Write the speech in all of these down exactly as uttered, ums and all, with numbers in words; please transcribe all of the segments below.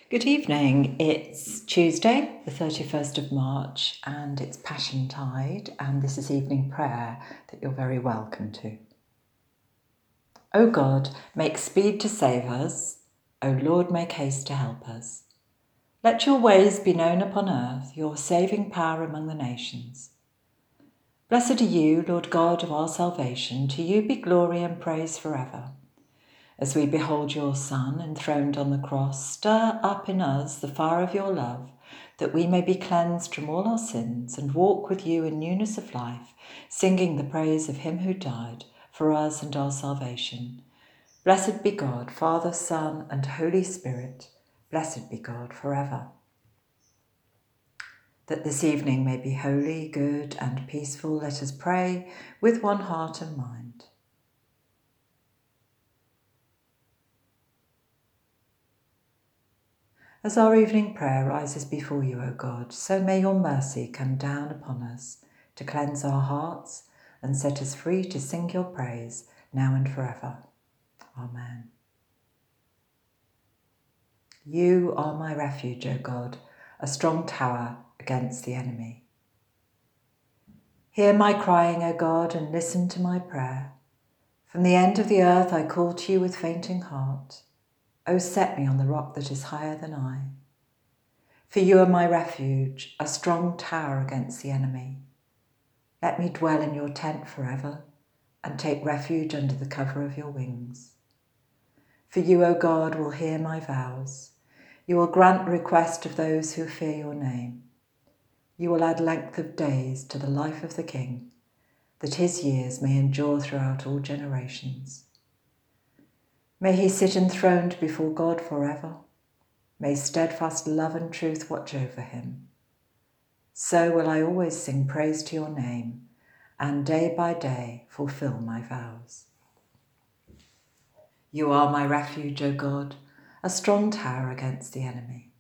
Good evening. It's Tuesday, the thirty-first of March, and it's Passion Tide, and this is evening prayer that you're very welcome to. O God, make speed to save us. O Lord, make haste to help us. Let your ways be known upon earth, your saving power among the nations. Blessed are you, Lord God of our salvation. To you be glory and praise forever. As we behold your Son enthroned on the cross, stir up in us the fire of your love, that we may be cleansed from all our sins and walk with you in newness of life, singing the praise of him who died for us and our salvation. Blessed be God, Father, Son, and Holy Spirit. Blessed be God forever. That this evening may be holy, good, and peaceful, let us pray with one heart and mind. As our evening prayer rises before you, O God, so may your mercy come down upon us to cleanse our hearts and set us free to sing your praise now and forever. Amen. You are my refuge, O God, a strong tower against the enemy. Hear my crying, O God, and listen to my prayer. From the end of the earth I call to you with fainting heart. O set me on the rock that is higher than I. For you are my refuge, a strong tower against the enemy. Let me dwell in your tent forever and take refuge under the cover of your wings. For you, O God, will hear my vows. You will grant the request of those who fear your name. You will add length of days to the life of the king, that his years may endure throughout all generations. May he sit enthroned before God forever. May steadfast love and truth watch over him. So will I always sing praise to your name, and day by day fulfill my vows. You are my refuge, O God, a strong tower against the enemy.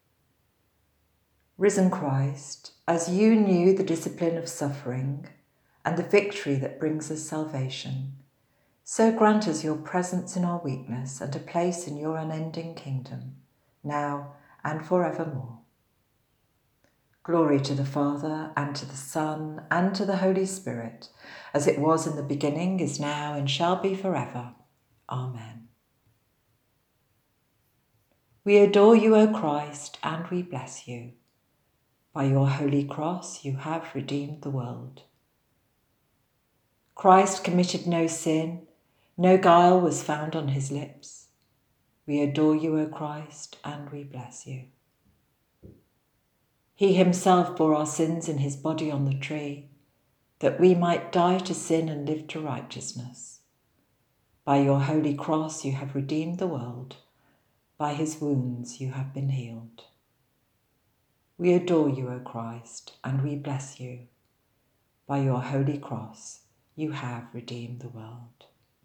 Risen Christ, as you knew the discipline of suffering and the victory that brings us salvation, so grant us your presence in our weakness and a place in your unending kingdom, now and forevermore. Glory to the Father, and to the Son, and to the Holy Spirit, as it was in the beginning, is now, and shall be forever. Amen. We adore you, O Christ, and we bless you. By your holy cross you have redeemed the world. Christ committed no sin, no guile was found on his lips. We adore you, O Christ, and we bless you. He himself bore our sins in his body on the tree, that we might die to sin and live to righteousness. By your holy cross you have redeemed the world. By his wounds you have been healed. We adore you, O Christ, and we bless you. By your holy cross you have redeemed the world.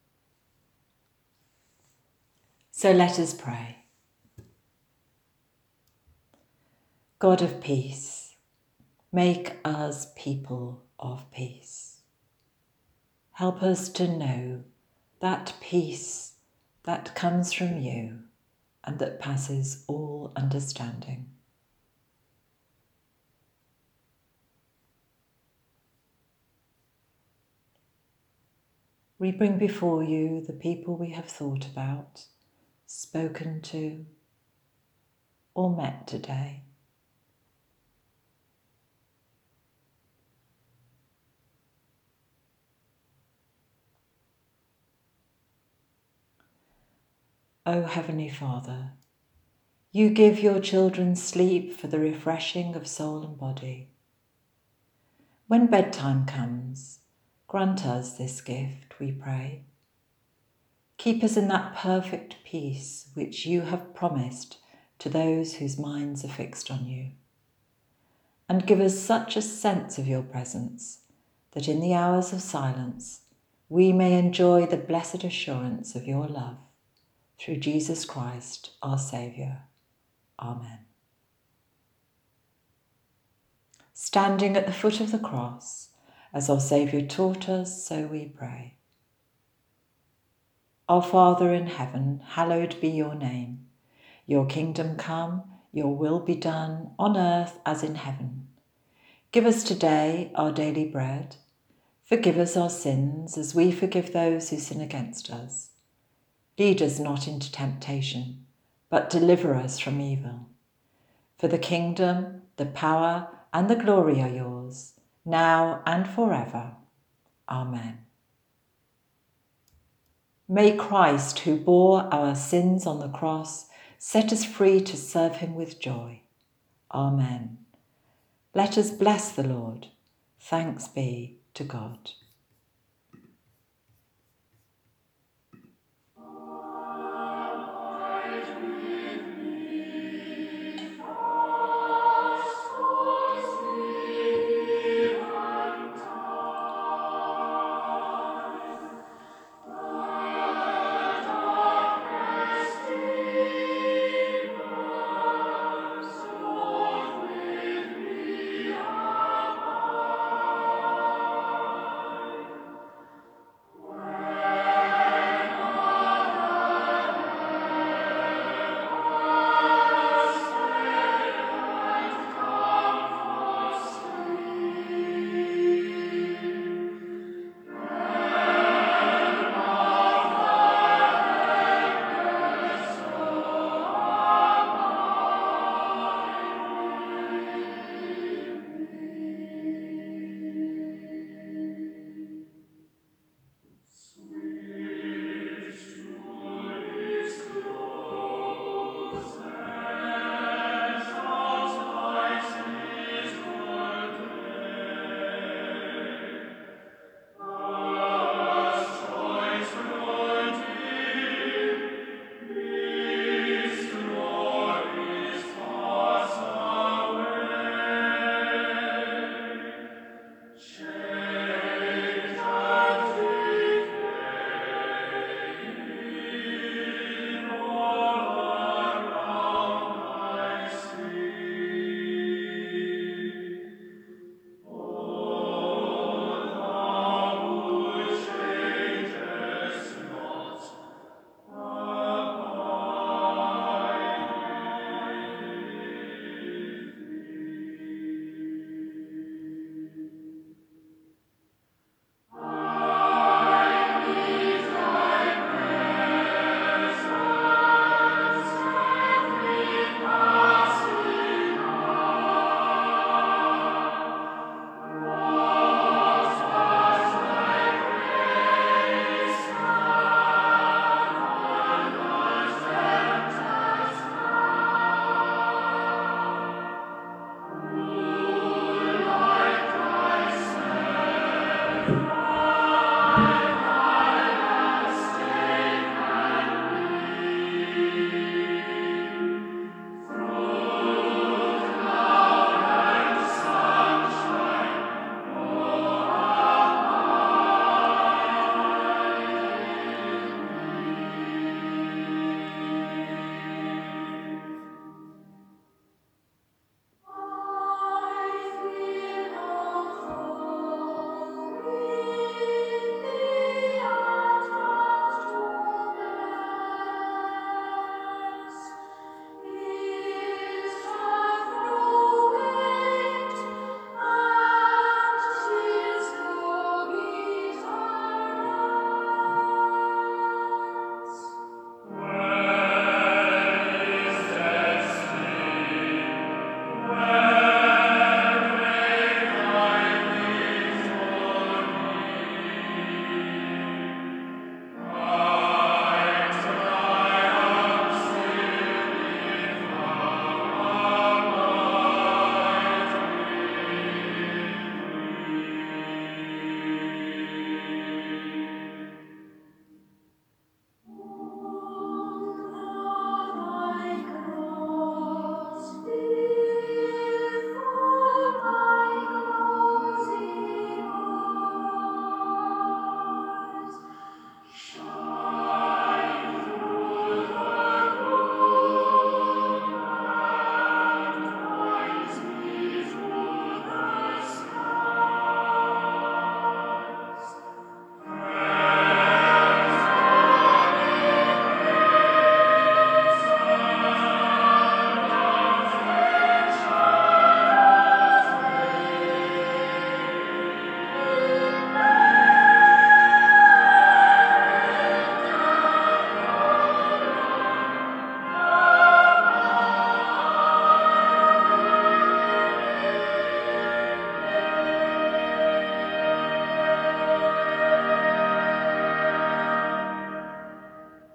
So let us pray. God of peace, make us people of peace. Help us to know that peace that comes from you and that passes all understanding. We bring before you the people we have thought about, spoken to, or met today. O Heavenly Father, you give your children sleep for the refreshing of soul and body. When bedtime comes, grant us this gift, we pray. Keep us in that perfect peace which you have promised to those whose minds are fixed on you. And give us such a sense of your presence that in the hours of silence we may enjoy the blessed assurance of your love. Through Jesus Christ, our Saviour. Amen. Standing at the foot of the cross, as our Saviour taught us, so we pray. Our Father in heaven, hallowed be your name. Your kingdom come, your will be done, on earth as in heaven. Give us today our daily bread. Forgive us our sins, as we forgive those who sin against us. Lead us not into temptation, but deliver us from evil. For the kingdom, the power, and the glory are yours, now and forever. Amen. May Christ, who bore our sins on the cross, set us free to serve him with joy. Amen. Let us bless the Lord. Thanks be to God.